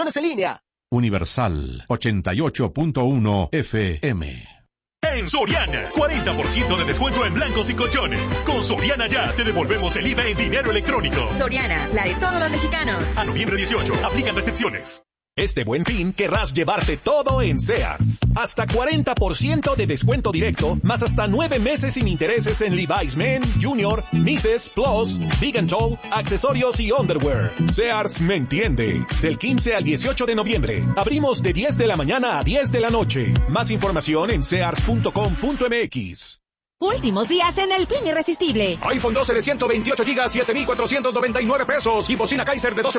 en línea. Universal 88.1 FM. En Soriana, 40% de descuento en blancos y colchones. Con Soriana Ya, te devolvemos el IVA en dinero electrónico. Soriana, la de todos los mexicanos. A noviembre 18, aplican restricciones. Este Buen Fin querrás llevarte todo en Sears. Hasta 40% de descuento directo, más hasta 9 meses sin intereses en Levi's Men, Junior, Mises, Plus, Big and Tall, accesorios y underwear. Sears me entiende. Del 15 al 18 de noviembre. Abrimos de 10 de la mañana a 10 de la noche. Más información en sears.com.mx. Últimos días en el Fin Irresistible. iPhone 12 de 128 GB, 7,499 pesos. Y bocina Kaiser de 12